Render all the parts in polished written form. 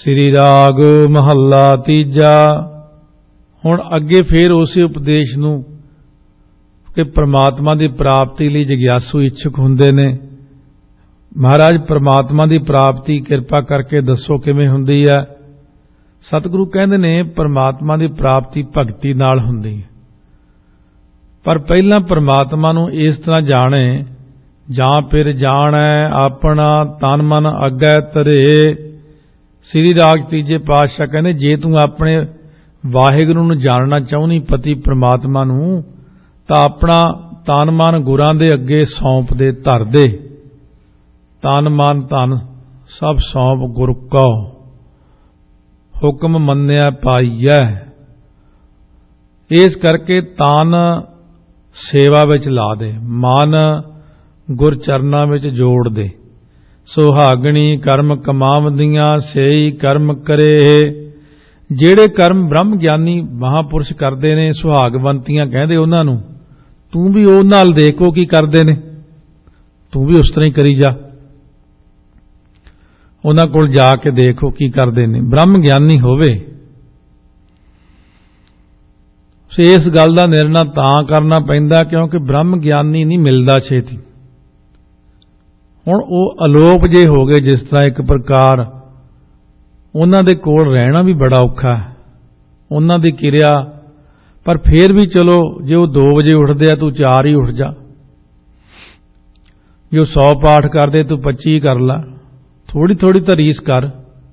श्री राग महला तीजा। हुण अगे फिर उस उपदेश नूं कि परमात्मा की प्राप्ति लई जिग्यासू इच्छुक हुंदे ने। महाराज परमात्मा की प्राप्ति किरपा करके दसो किवें हुंदी है। सतगुरु कहंदे ने परमात्मा की प्राप्ति भगती नाल हुंदी है, पर पहला परमात्मा नूं इस तरह जाणे जां फिर जाणै अपना तन मन अगै धरे। श्री राग तीजे पातशाह कहंदे जे तू अपने वाहिगुरू नूं जानना चाहुंदी पति परमात्मा नूं तां अपना तन मन गुरां दे अगे सौंप दे, धर दे। तन मन धन सब सौंप गुर को, हुक्म मन्निया पाईऐ। इस करके तन सेवा विच ला दे, मन गुर चरना विच जोड़ दे। सुहागणी कर्म कमावदियां सेई कर्म करे। जेड़े कर्म ब्रह्म ज्ञानी महापुरुष करते ने, सुहागवंतियां कहते उन्हां नूं, तू भी उह नाल देखो की करते ने, तू भी उस तरह ही करी जा। उन्हां कोल जाके देखो की करते ने, ब्रह्म ज्ञानी होवे। इस गल का निर्णय तां करना पैंदा क्योंकि ब्रह्म ज्ञानी नहीं मिलता छेती। हुण वो अलोप जे हो गए जिस तरह एक प्रकार उन्हां दे कोल रहना भी बड़ा औखा है, उन्हां दी किरिया। पर फिर भी चलो जे वो 2 बजे उठदे आ तू 4 ही उठ जा, जो 100 पाठ करदे तू 25 कर ला, थोड़ी थोड़ी तो रीस कर।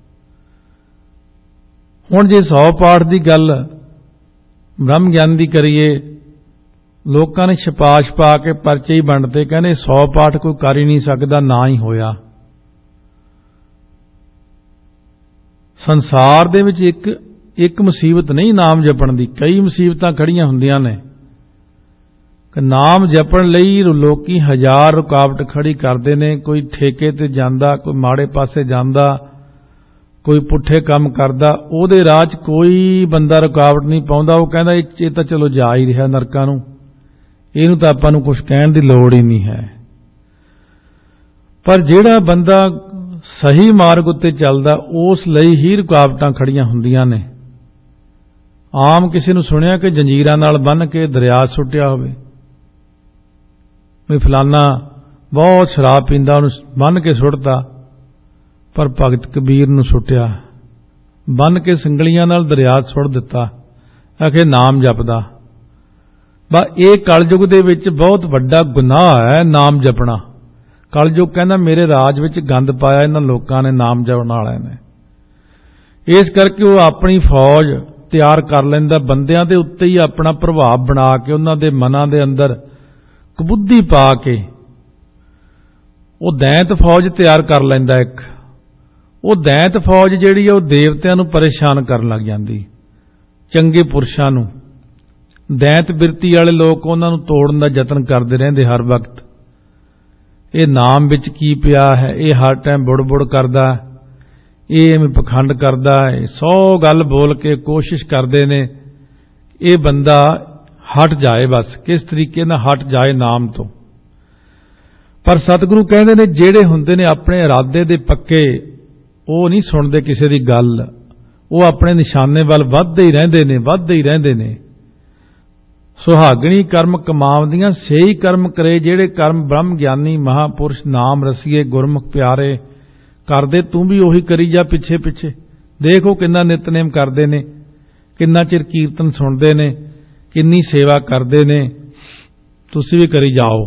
हुण जे 100 पाठ की गल ब्रह्म ज्ञान की करिए, लोगों ने छपा छपा के परचे ही वंडते, कहने 100 पाठ कोई कर ही नहीं सकता, ना ही होया। संसार दे विच एक मुसीबत नहीं नाम जपण दी, कई मुसीबतां खड़ियां हुंदियां ने। नाम जपण लई लोकी 1000 रुकावट खड़ी करते ने। कोई ठेके ते जांदा, कोई माड़े पासे जांदा, कोई पुठे काम करदा, ओहदे राह च कोई बंदा रुकावट नहीं पाउंदा। वो कहंदा ये तां चलो जा ही रिहा नरकां नूं, इहनूं तां आपां नूं कुछ कहण दी लोड़ ही नहीं है। पर जिहड़ा बंदा सही मार्ग उत्ते चलदा उस लई ही रुकावटां खड़ियां हुंदियां ने। आम किसी नूं सुनिया कि जंजीरां नाल बन के दरिया सुट्टिया होवे, भी फलाना बहुत शराब पींदा उहनूं बन के सुट्टदा, पर भगत कबीर नूं सुट्टिया बन के संगलियां नाल दरिया सुट दिता, आखे नाम जपदा। ये कलयुग दे विच बहुत वड्डा गुनाह है नाम जपना। कलयुग कहना मेरे राज विच गंद पाया इन्हां लोकां ने, नाम जपण वालिआं ने। इस करके वो अपनी फौज तैयार कर लैंदा, बंदियां दे उत्ते ही अपना प्रभाव बना के उन्हां दे मनां दे अंदर कबुद्धि पा के वो दैंत फौज तैयार कर लैंदा। एक वो दैंत फौज जिहड़ी है वो देवतियां नूं परेशान करन लग जांदी, चंगे पुरुषां नूं। दैंत बिरती वाले लोग उन्हां नूं तोड़न दा यतन करदे रहिंदे हर वक्त। ये नाम विच की पिया है, ये हर टाइम बुड़ बुड़ करदा, ये पखंड करदा है, 100 गल बोल के कोशिश करते ने ये बंदा हट जाए, बस किस तरीके नाल हट जाए नाम तो। पर सतगुरु कहते ने जेड़े हुंदे ने अपने इरादे दे पक्के, वो नहीं सुनते किसी दी गल, वो अपने निशाने वाल वधदे ही रहिंदे ने, वधदे ही रहिंदे ने। सुहागणी कर्म कमावदियां सेई कर्म करे। जेड़े कर्म ब्रह्म ज्ञानी महापुरुष नाम रसीए गुरमुख प्यारे करदे, तू भी उही करी जा पिछे पिछे। देखो किन्ना नितनेम करदे ने, किन्ना चिर कीर्तन सुनदे ने, किन्नी सेवा करदे ने, तुसी भी करी जाओ।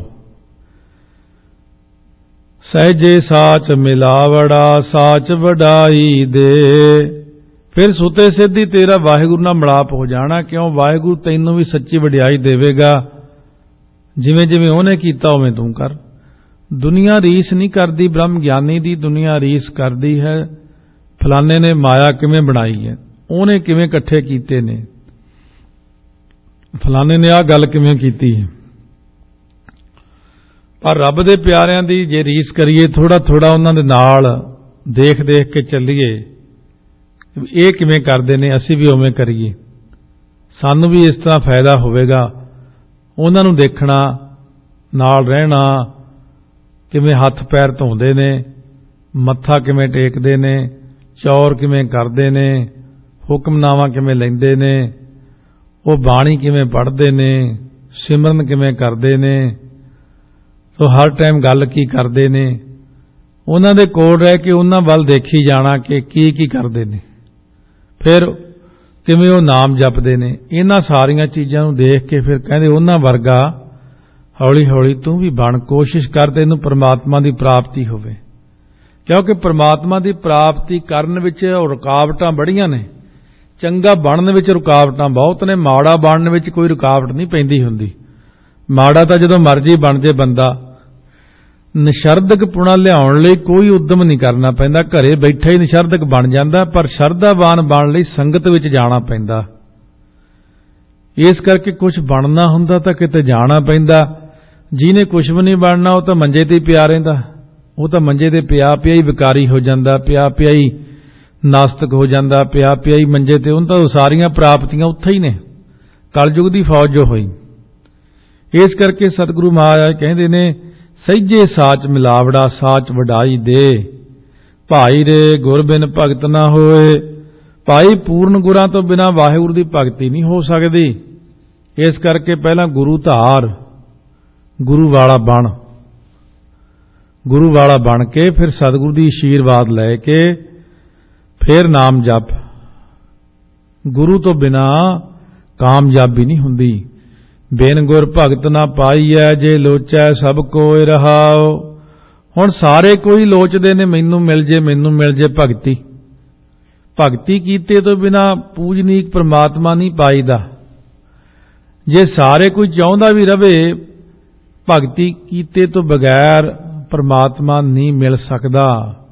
सहजे साच मिलावड़ा साच वडाई दे। फिर सुते सिद्धि तेरा वाहिगुरू नाल मिलाप हो जाना। क्यों? वाहिगुरू तैनूं भी सच्ची वडियाई देवेगा, जिवें जिवें उहने कीता उवें तूं कर। दुनिया रीस नहीं करती ब्रह्म ज्ञानी दी, दुनिया रीस करती है फलाने ने माया किवें बनाई है, उहने किवें इकट्ठे कीते ने, फलाने ने आ गल किवें कीती है। पर रब दे प्यारिਆਂ दी जे रीस करिए, थोड़ा थोड़ा उन्हां दे नाल देख देख के चलीए, ये किवें करदे ने असीं भी उवें करिए, सानू भी इस तरह फायदा होवेगा। उन्हां नूं देखना, नाल रहना, किवें हथ पैर धोंदे ने, मत्था किवें टेकदे ने, ਚੌਰ ਕਿਵੇਂ ਕਰਦੇ ਨੇ, ਹੁਕਮਨਾਮਾ ਕਿਵੇਂ ਲੈਂਦੇ ਨੇ, ਉਹ ਬਾਣੀ ਕਿਵੇਂ ਪੜ੍ਹਦੇ ਨੇ, ਸਿਮਰਨ ਕਿਵੇਂ ਕਰਦੇ ਨੇ, ਉਹ ਹਰ ਟਾਈਮ ਗੱਲ ਕੀ ਕਰਦੇ ਨੇ। ਉਹਨਾਂ ਦੇ ਕੋਲ ਰਹਿ ਕੇ ਉਹਨਾਂ ਵੱਲ ਦੇਖੀ ਜਾਣਾ ਕਿ ਕੀ ਕੀ ਕਰਦੇ ਨੇ, ਫਿਰ ਕਿਵੇਂ ਉਹ ਨਾਮ ਜਪਦੇ ਨੇ। ਇਹਨਾਂ ਸਾਰੀਆਂ ਚੀਜ਼ਾਂ ਨੂੰ ਦੇਖ ਕੇ ਫਿਰ ਕਹਿੰਦੇ ਉਹਨਾਂ ਵਰਗਾ ਹੌਲੀ ਹੌਲੀ ਤੂੰ ਵੀ ਬਣ, ਕੋਸ਼ਿਸ਼ ਕਰ ਤੈਨੂੰ ਪਰਮਾਤਮਾ ਦੀ ਪ੍ਰਾਪਤੀ ਹੋਵੇ। ਕਿਉਂਕਿ ਪਰਮਾਤਮਾ ਦੀ ਪ੍ਰਾਪਤੀ ਕਰਨ ਵਿੱਚ ਰੁਕਾਵਟਾਂ ਬੜੀਆਂ ਨੇ, ਚੰਗਾ ਬਣਨ ਵਿੱਚ ਰੁਕਾਵਟਾਂ ਬਹੁਤ ਨੇ, ਮਾੜਾ ਬਣਨ ਵਿੱਚ ਕੋਈ ਰੁਕਾਵਟ ਨਹੀਂ ਪੈਂਦੀ ਹੁੰਦੀ। ਮਾੜਾ ਤਾਂ ਜਦੋਂ ਮਰਜ਼ੀ ਬਣ ਜੇ ਬੰਦਾ, ਨਿਸ਼ਰਦਕ ਪੁਣਾ ਲਿਆਉਣ ਲਈ ਕੋਈ ਉਦਮ ਨਹੀਂ ਕਰਨਾ ਪੈਂਦਾ, ਘਰੇ ਬੈਠਾ ਹੀ ਨਿਸ਼ਰਦਕ ਬਣ ਜਾਂਦਾ। ਪਰ ਸ਼ਰਧਾਵਾਨ ਬਣਨ ਲਈ ਸੰਗਤ ਵਿੱਚ ਜਾਣਾ ਪੈਂਦਾ। ਇਸ ਕਰਕੇ ਕੁਝ ਬਣਨਾ ਹੁੰਦਾ ਤਾਂ ਕਿਤੇ ਜਾਣਾ ਪੈਂਦਾ। ਜਿਹਨੇ ਕੁਝ ਵੀ ਨਹੀਂ ਬਣਨਾ ਉਹ ਤਾਂ ਮੰਜੇ ਤੇ ਹੀ ਪਿਆ ਰਹਿੰਦਾ, ਉਹ ਤਾਂ ਮੰਜੇ ਤੇ ਪਿਆ ਪਿਆ ਹੀ ਵਿਕਾਰੀ ਹੋ ਜਾਂਦਾ, ਪਿਆ ਪਿਆ ਹੀ ਨਾਸਤਕ ਹੋ ਜਾਂਦਾ, ਪਿਆ ਪਿਆ ਹੀ ਮੰਜੇ ਤੇ। ਉਹਨਾਂ ਤਾਂ ਸਾਰੀਆਂ ਪ੍ਰਾਪਤੀਆਂ ਉੱਥੇ ਹੀ ਨੇ, ਕਲਯੁਗ ਦੀ ਫੌਜ ਜੋ ਹੋਈ। ਇਸ ਕਰਕੇ ਸਤਿਗੁਰੂ ਮਹਾਰਾਜ ਕਹਿੰਦੇ ਨੇ, ਸਹਿਜੇ ਸਾਚ ਮਿਲਾਵੜਾ ਸਾਚ ਵਡਾਈ ਦੇ, ਭਾਈ ਰੇ ਗੁਰ ਬਿਨ ਭਗਤ ਨਾ ਹੋਏ। ਭਾਈ ਪੂਰਨ ਗੁਰਾਂ ਤੋਂ ਬਿਨਾਂ ਵਾਹਿਗੁਰੂ ਦੀ ਭਗਤੀ ਨਹੀਂ ਹੋ ਸਕਦੀ। ਇਸ ਕਰਕੇ ਪਹਿਲਾਂ ਗੁਰੂ ਧਾਰ, ਗੁਰੂ ਵਾਲਾ ਬਣ, ਗੁਰੂ ਵਾਲਾ ਬਣ ਕੇ ਫਿਰ ਸਤਿਗੁਰੂ ਦੀ ਆਸ਼ੀਰਵਾਦ ਲੈ ਕੇ ਫਿਰ ਨਾਮ ਜਪ। ਗੁਰੂ ਤੋਂ ਬਿਨਾਂ ਕਾਮਯਾਬੀ ਨਹੀਂ ਹੁੰਦੀ। ਬਿਨ ਗੁਰ ਭਗਤ ਨਾ ਪਾਈਐ, ਜੇ ਲੋਚੈ ਸਭ ਕੋਇ ਰਹਾਉ। ਹੁਣ ਸਾਰੇ ਕੋਈ ਲੋਚਦੇ ਨੇ ਮੈਨੂੰ ਮਿਲ ਜੇ, ਮੈਨੂੰ ਮਿਲ ਜੇ ਭਗਤੀ। ਭਗਤੀ ਕੀਤੇ ਤੋਂ ਬਿਨਾਂ ਪੂਜਨੀਕ ਪ੍ਰਮਾਤਮਾ ਨਹੀਂ ਪਾਈਦਾ। ਜੇ ਸਾਰੇ ਕੋਈ ਚਾਹੁੰਦਾ ਵੀ ਰਵੇ, ਭਗਤੀ ਕੀਤੇ ਤੋਂ ਬਗੈਰ ਪ੍ਰਮਾਤਮਾ ਨਹੀਂ ਮਿਲ ਸਕਦਾ।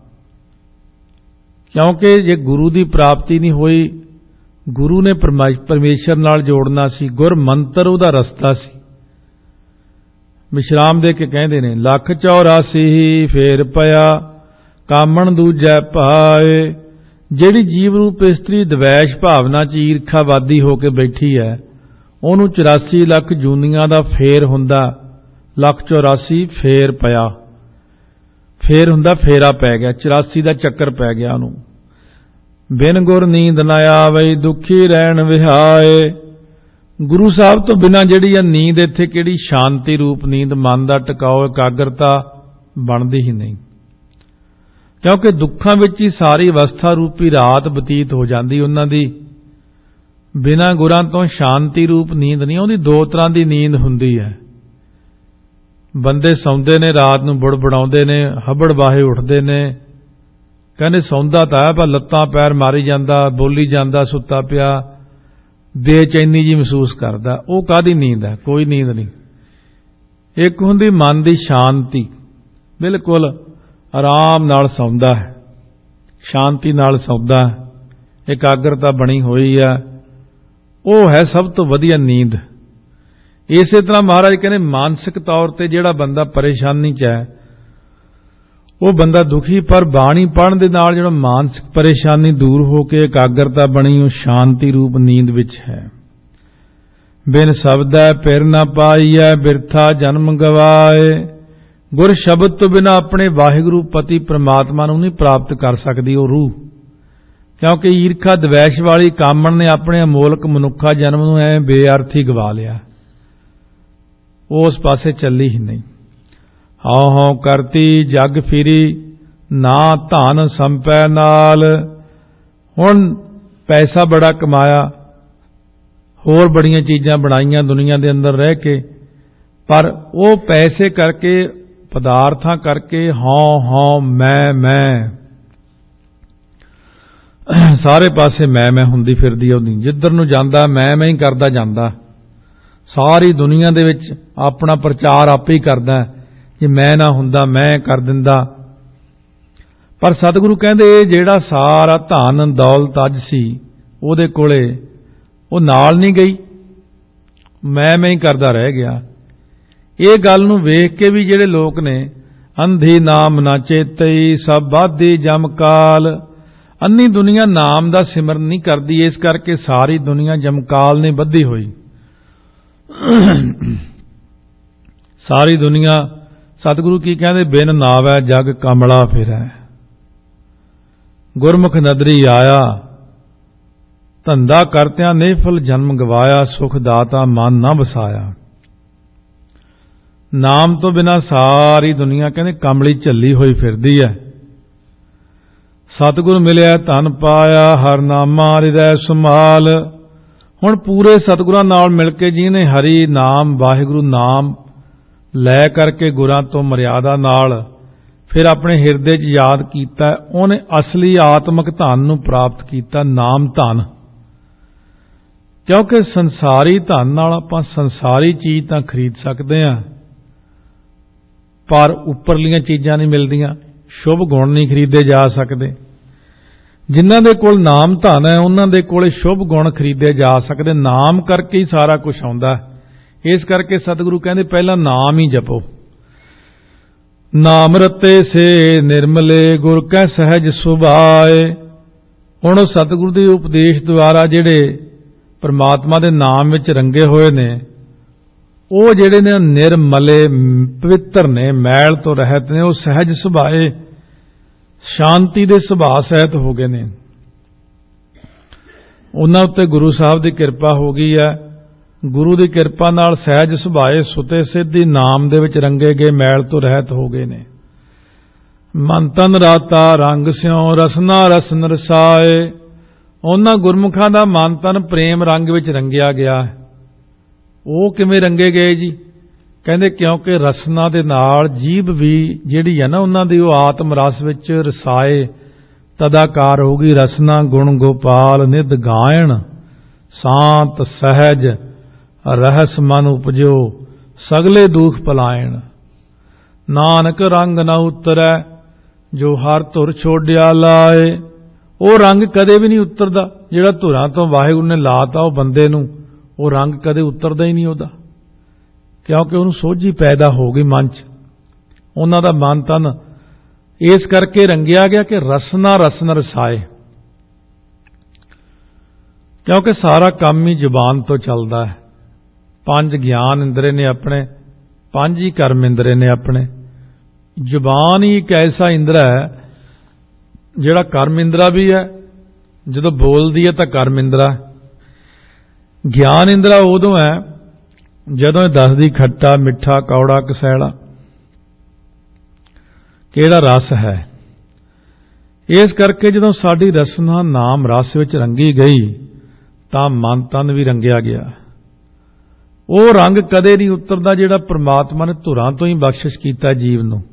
ਕਿਉਂਕਿ ਜੇ ਗੁਰੂ ਦੀ ਪ੍ਰਾਪਤੀ ਨਹੀਂ ਹੋਈ, ਗੁਰੂ ਨੇ ਪਰਮੇਸ਼ਰ ਨਾਲ ਜੋੜਨਾ ਸੀ, ਗੁਰ ਮੰਤਰ ਉਹਦਾ ਰਸਤਾ ਸੀ। ਵਿਸ਼ਰਾਮ ਦੇ ਕੇ ਕਹਿੰਦੇ ਨੇ, 184 ਫੇਰ ਪਿਆ ਕਾਮਣ ਦੂਜੈ ਪਾਏ। ਜਿਹੜੀ ਜੀਵ ਰੂਪ ਇਸਤਰੀ ਦਵੈਸ਼ ਭਾਵਨਾ ਚ ਈਰਖਾਵਾਦੀ ਹੋ ਕੇ ਬੈਠੀ ਹੈ, ਉਹਨੂੰ 84 ਲੱਖ ਜੂਨੀਆਂ ਦਾ ਫੇਰ ਹੁੰਦਾ। 184 ਫੇਰ ਪਿਆ, ਫੇਰ ਹੁੰਦਾ ਫੇਰਾ ਪੈ ਗਿਆ, 84 ਦਾ ਚੱਕਰ ਪੈ ਗਿਆ ਉਹਨੂੰ। ਬਿਨ ਗੁਰ ਨੀਂਦ ਨਾ ਆਵੇ ਦੁਖੀ ਰਹਿਣ ਵਿਹਾਏ। ਗੁਰੂ ਸਾਹਿਬ ਤੋਂ ਬਿਨਾਂ ਜਿਹੜੀ ਆ ਨੀਂਦ, ਇੱਥੇ ਕਿਹੜੀ ਸ਼ਾਂਤੀ ਰੂਪ ਨੀਂਦ, ਮਨ ਦਾ ਟਿਕਾਓ, ਇਕਾਗਰਤਾ ਬਣਦੀ ਹੀ ਨਹੀਂ। ਕਿਉਂਕਿ ਦੁੱਖਾਂ ਵਿੱਚ ਹੀ ਸਾਰੀ ਅਵਸਥਾ ਰੂਪੀ ਰਾਤ ਬਤੀਤ ਹੋ ਜਾਂਦੀ ਉਹਨਾਂ ਦੀ। ਬਿਨਾਂ ਗੁਰਾਂ ਤੋਂ ਸ਼ਾਂਤੀ ਰੂਪ ਨੀਂਦ ਨਹੀਂ ਆਉਂਦੀ। ਦੋ ਤਰ੍ਹਾਂ ਦੀ ਨੀਂਦ ਹੁੰਦੀ ਹੈ। ਬੰਦੇ ਸੌਂਦੇ ਨੇ, ਰਾਤ ਨੂੰ ਬੁੜਬੁੜਾਉਂਦੇ ਨੇ, ਹੱਬੜ ਬਾਹੇ ਉੱਠਦੇ ਨੇ, ਕਹਿੰਦੇ ਸੌਂਦਾ ਤਾਂ ਹੈ ਪਰ ਲੱਤਾਂ ਪੈਰ ਮਾਰੀ ਜਾਂਦਾ, ਬੋਲੀ ਜਾਂਦਾ, ਸੁੱਤਾ ਪਿਆ, ਬੇਚੈਨੀ ਜੀ ਮਹਿਸੂਸ ਕਰਦਾ। ਉਹ ਕਾਹਦੀ ਨੀਂਦ ਹੈ? ਕੋਈ ਨੀਂਦ ਨਹੀਂ। ਇੱਕ ਹੁੰਦੀ ਮਨ ਦੀ ਸ਼ਾਂਤੀ, ਬਿਲਕੁਲ ਆਰਾਮ ਨਾਲ ਸੌਂਦਾ ਹੈ, ਸ਼ਾਂਤੀ ਨਾਲ ਸੌਂਦਾ, ਇਕਾਗਰਤਾ ਬਣੀ ਹੋਈ ਹੈ, ਉਹ ਹੈ ਸਭ ਤੋਂ ਵਧੀਆ ਨੀਂਦ। ਇਸੇ ਤਰ੍ਹਾਂ ਮਹਾਰਾਜ ਕਹਿੰਦੇ ਮਾਨਸਿਕ ਤੌਰ ਤੇ ਜਿਹੜਾ ਬੰਦਾ ਪਰੇਸ਼ਾਨੀ 'ਚ ਹੈ, ਉਹ ਬੰਦਾ ਦੁਖੀ, ਪਰ ਬਾਣੀ ਪੜ੍ਹਨ ਦੇ ਨਾਲ ਜਿਹੜਾ ਮਾਨਸਿਕ ਪਰੇਸ਼ਾਨੀ ਦੂਰ ਹੋ ਕੇ ਇਕਾਗਰਤਾ ਬਣੀ, ਉਹ ਸ਼ਾਂਤੀ ਰੂਪ ਨੀਂਦ ਵਿੱਚ ਹੈ। ਬਿਨ ਸ਼ਬਦੈ ਪਿਰ ਨਾ ਪਾਈਐ ਬਿਰਥਾ ਜਨਮ ਗਵਾਏ। ਗੁਰ ਸ਼ਬਦ ਤੋਂ ਬਿਨਾਂ ਆਪਣੇ ਵਾਹਿਗੁਰੂ ਪਤੀ ਪ੍ਰਮਾਤਮਾ ਨੂੰ ਨਹੀਂ ਪ੍ਰਾਪਤ ਕਰ ਸਕਦੀ ਉਹ ਰੂਹ। ਕਿਉਂਕਿ ਈਰਖਾ ਦਵੈਸ਼ ਵਾਲੀ ਕਾਮਣ ਨੇ ਆਪਣੇ ਅਮੋਲਕ ਮਨੁੱਖਾ ਜਨਮ ਨੂੰ ਐ ਬੇਅਰਥੀ ਗਵਾ ਲਿਆ, ਉਸ ਪਾਸੇ ਚੱਲੀ ਹੀ ਨਹੀਂ। ਹਉ ਹਉ ਕਰਤੀ ਜਗ ਫਿਰੀ ਨਾ ਧਨ ਸੰਪੈ ਨਾਲ। ਹੁਣ ਪੈਸਾ ਬੜਾ ਕਮਾਇਆ, ਹੋਰ ਬੜੀਆਂ ਚੀਜ਼ਾਂ ਬਣਾਈਆਂ ਦੁਨੀਆ ਦੇ ਅੰਦਰ ਰਹਿ ਕੇ, ਪਰ ਉਹ ਪੈਸੇ ਕਰਕੇ, ਪਦਾਰਥਾਂ ਕਰਕੇ ਹਉ ਹਉ ਮੈਂ ਸਾਰੇ ਪਾਸੇ ਮੈਂ ਹੁੰਦੀ ਫਿਰਦੀ ਉਹਦੀ। ਜਿੱਧਰ ਨੂੰ ਜਾਂਦਾ ਮੈਂ ਹੀ ਕਰਦਾ ਜਾਂਦਾ। ਸਾਰੀ ਦੁਨੀਆ ਦੇ ਵਿੱਚ ਆਪਣਾ ਪ੍ਰਚਾਰ ਆਪੇ ਹੀ ਕਰਦਾ। ਜੇ ਮੈਂ ਨਾ ਹੁੰਦਾ ਮੈਂ ਕਰ ਦਿੰਦਾ। ਪਰ ਸਤਿਗੁਰੂ ਕਹਿੰਦੇ ਜਿਹੜਾ ਸਾਰਾ ਧਨ ਦੌਲਤ ਅੱਜ ਸੀ ਉਹਦੇ ਕੋਲੇ, ਉਹ ਨਾਲ ਨਹੀਂ ਗਈ, ਮੈਂ ਹੀ ਕਰਦਾ ਰਹਿ ਗਿਆ। ਇਹ ਗੱਲ ਨੂੰ ਵੇਖ ਕੇ ਵੀ ਜਿਹੜੇ ਲੋਕ ਨੇ, ਅੰਧੀ ਨਾਮ ਨਾ ਚੇਤਈ ਸਭ ਬਾਧੀ ਜਮ ਕਾਲ। ਅੰਨੀ ਦੁਨੀਆ ਨਾਮ ਦਾ ਸਿਮਰਨ ਨਹੀਂ ਕਰਦੀ, ਇਸ ਕਰਕੇ ਸਾਰੀ ਦੁਨੀਆ ਜਮਕਾਲ ਨੇ ਬੱਧੀ ਹੋਈ। ਸਾਰੀ ਦੁਨੀਆ, ਸਤਿਗੁਰੂ ਕੀ ਕਹਿੰਦੇ, ਬਿਨ ਨਾਵੈ ਜਗ ਕਮਲਾ ਫਿਰੈ। ਗੁਰਮੁਖ ਨਦਰੀ ਆਇਆ, ਧੰਦਾ ਕਰਤਿਆਂ ਨਿਫਲ ਜਨਮ ਗਵਾਇਆ, ਸੁਖ ਦਾਤਾ ਮਨ ਨਾ ਵਸਾਇਆ। ਨਾਮ ਤੋਂ ਬਿਨਾਂ ਸਾਰੀ ਦੁਨੀਆ ਕਹਿੰਦੇ ਕੰਬਲੀ ਝੱਲੀ ਹੋਈ ਫਿਰਦੀ ਹੈ। ਸਤਿਗੁਰ ਮਿਲਿਆ ਧਨ ਪਾਇਆ, ਹਰ ਨਾਮਾ ਹਿਰਦੈ ਸਮਾਲ। ਹੁਣ ਪੂਰੇ ਸਤਿਗੁਰਾਂ ਨਾਲ ਮਿਲ ਕੇ ਜਿਹਨੇ ਹਰੀ ਨਾਮ ਵਾਹਿਗੁਰੂ ਨਾਮ ਲੈ ਕਰਕੇ ਗੁਰਾਂ ਤੋਂ ਮਰਿਆਦਾ ਨਾਲ ਫਿਰ ਆਪਣੇ ਹਿਰਦੇ 'ਚ ਯਾਦ ਕੀਤਾ, ਉਹਨੇ ਅਸਲੀ ਆਤਮਿਕ ਧਨ ਨੂੰ ਪ੍ਰਾਪਤ ਕੀਤਾ, ਨਾਮ ਧਨ। ਕਿਉਂਕਿ ਸੰਸਾਰੀ ਧਨ ਨਾਲ ਆਪਾਂ ਸੰਸਾਰੀ ਚੀਜ਼ ਤਾਂ ਖਰੀਦ ਸਕਦੇ ਹਾਂ, ਪਰ ਉੱਪਰਲੀਆਂ ਚੀਜ਼ਾਂ ਨਹੀਂ ਮਿਲਦੀਆਂ, ਸ਼ੁਭ ਗੁਣ ਨਹੀਂ ਖਰੀਦੇ ਜਾ ਸਕਦੇ। ਜਿਨ੍ਹਾਂ ਦੇ ਕੋਲ ਨਾਮ ਧਨ ਹੈ ਉਹਨਾਂ ਦੇ ਕੋਲ ਸ਼ੁਭ ਗੁਣ ਖਰੀਦੇ ਜਾ ਸਕਦੇ। ਨਾਮ ਕਰਕੇ ਹੀ ਸਾਰਾ ਕੁਝ ਆਉਂਦਾ। ਇਸ ਕਰਕੇ ਸਤਿਗੁਰੂ ਕਹਿੰਦੇ ਪਹਿਲਾਂ ਨਾਮ ਹੀ ਜਪੋ। ਨਾਮ ਰਤੇ ਸੇ ਨਿਰਮਲੇ, ਗੁਰ ਕੈ ਸਹਿਜ ਸੁਭਾਏ। ਹੁਣ ਸਤਿਗੁਰੂ ਦੇ ਉਪਦੇਸ਼ ਦੁਆਰਾ ਜਿਹੜੇ ਪਰਮਾਤਮਾ ਦੇ ਨਾਮ ਵਿੱਚ ਰੰਗੇ ਹੋਏ ਨੇ, ਉਹ ਜਿਹੜੇ ਨੇ ਨਿਰਮਲੇ ਪਵਿੱਤਰ ਨੇ, ਮੈਲ ਤੋਂ ਰਹਿਤ ਨੇ, ਉਹ ਸਹਿਜ ਸੁਭਾਏ ਸ਼ਾਂਤੀ ਦੇ ਸੁਭਾਅ ਸਹਿਤ ਹੋ ਗਏ ਨੇ। ਉਹਨਾਂ ਉੱਤੇ ਗੁਰੂ ਸਾਹਿਬ ਦੀ ਕਿਰਪਾ ਹੋ ਗਈ ਹੈ। ਗੁਰੂ ਦੀ ਕਿਰਪਾ ਨਾਲ ਸਹਿਜ ਸੁਭਾਏ ਸੁਤੇ ਸਿੱਧੀ ਨਾਮ ਦੇ ਵਿੱਚ ਰੰਗੇ ਗਏ, ਮੈਲ ਤੋਂ ਰਹਿਤ ਹੋ ਗਏ ਨੇ। ਮਨ ਤਨ ਰਾਤਾ ਰੰਗ ਸਿਉ, ਰਸਨਾ ਰਸਨ ਰਸਾਏ। ਉਹਨਾਂ ਗੁਰਮੁਖਾਂ ਦਾ ਮਨ ਤਨ ਪ੍ਰੇਮ ਰੰਗ ਵਿੱਚ ਰੰਗਿਆ ਗਿਆ। ਉਹ ਕਿਵੇਂ ਰੰਗੇ ਗਏ ਜੀ? ਕਹਿੰਦੇ ਕਿਉਂਕਿ ਰਸਨਾ ਦੇ ਨਾਲ ਜੀਭ ਵੀ ਜਿਹੜੀ ਹੈ ਨਾ ਉਹਨਾਂ ਦੀ ਉਹ ਆਤਮ ਰਸ ਵਿੱਚ ਰਸਾਏ ਤਦਾਕਾਰ ਹੋ ਗਈ। ਰਸਨਾ ਗੁਣ ਗੋਪਾਲ ਨਿਧ ਗਾਇਣ, ਸ਼ਾਂਤ ਸਹਿਜ ਰਹਿਸ ਮਨ ਉਪਜੋ, ਸਗਲੇ ਦੁਖ ਪਲਾਇਣ। ਨਾਨਕ ਰੰਗ ਨਾ ਉਤਰੈ, ਜੋ ਹਰ ਧੁਰ ਛੋੜਿਆ ਲਾਏ। ਉਹ ਰੰਗ ਕਦੇ ਵੀ ਨਹੀਂ ਉਤਰਦਾ ਜਿਹੜਾ ਧੁਰਾਂ ਤੋਂ ਵਾਹਿਗੁਰੂ ਨੇ ਲਾਤਾ ਉਹ ਬੰਦੇ ਨੂੰ, ਉਹ ਰੰਗ ਕਦੇ ਉਤਰਦਾ ਹੀ ਨਹੀਂ ਉਹਦਾ, ਕਿਉਂਕਿ ਉਹਨੂੰ ਸੋਝੀ ਪੈਦਾ ਹੋ ਗਈ ਮਨ 'ਚ। ਉਹਨਾਂ ਦਾ ਮਨ ਤਨ ਇਸ ਕਰਕੇ ਰੰਗਿਆ ਗਿਆ ਕਿ ਰਸਨਾ ਰਸਨ ਰਸਾਏ, ਕਿਉਂਕਿ ਸਾਰਾ ਕੰਮ ਹੀ ਜ਼ੁਬਾਨ ਤੋਂ ਚੱਲਦਾ ਹੈ। 5 ਗਿਆਨ ਇੰਦਰੇ ਨੇ ਆਪਣੇ, 5 ਹੀ ਕਰਮ ਇੰਦਰੇ ਨੇ ਆਪਣੇ। ਜ਼ੁਬਾਨ ਹੀ ਇੱਕ ਐਸਾ ਇੰਦਰਾ ਹੈ ਜਿਹੜਾ ਕਰਮ ਇੰਦਰਾ ਵੀ ਹੈ, ਜਦੋਂ ਬੋਲਦੀ ਹੈ ਤਾਂ ਕਰਮ ਇੰਦਰਾ। ਗਿਆਨ ਇੰਦਰਾ ਉਦੋਂ ਹੈ ਜਦੋਂ ਇਹ ਦੱਸਦੀ ਖੱਟਾ ਮਿੱਠਾ ਕੌੜਾ ਕਸੈਲਾ ਕਿਹੜਾ ਰਸ ਹੈ। ਇਸ ਕਰਕੇ ਜਦੋਂ ਸਾਡੀ ਰਸਨਾ ਨਾਮ ਰਸ ਵਿੱਚ ਰੰਗੀ ਗਈ ਤਾਂ ਮਨ ਤਨ ਵੀ ਰੰਗਿਆ ਗਿਆ। ਉਹ ਰੰਗ ਕਦੇ ਨਹੀਂ ਉਤਰਦਾ ਜਿਹੜਾ ਪ੍ਰਮਾਤਮਾ ਨੇ ਧੁਰਾਂ ਤੋਂ ਹੀ ਬਖਸ਼ਿਸ਼ ਕੀਤਾ ਜੀਵ ਨੂੰ।